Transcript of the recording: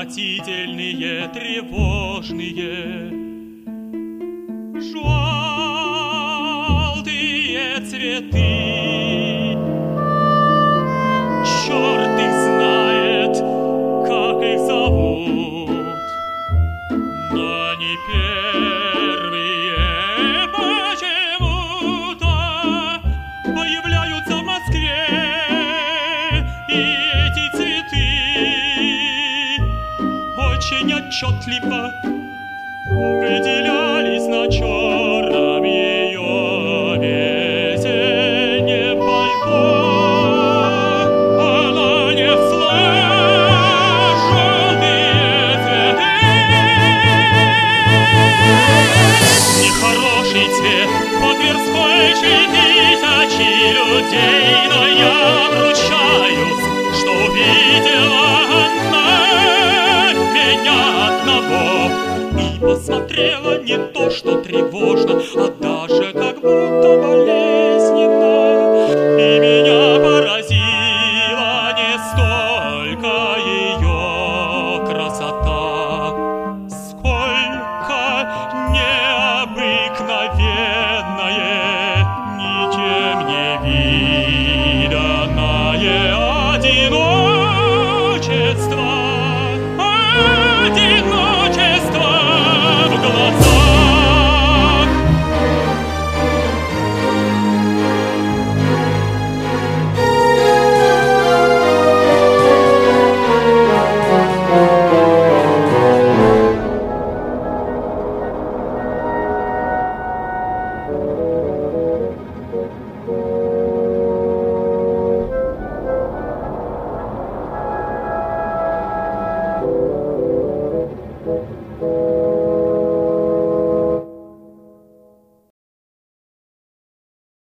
отвратительные, тревожные, желтые цветы. Черт их знает, как их зовут, но они первые почему-то появляются в Москве. И эти цветы очень отчетливо выделялись на черном ее весеннем балконе. Она несла желтые цветы. Нехороший цвет по Тверской 4000 людей, но я ручаюсь, что увидела она меня одного и посмотрела не то, что тревожно, а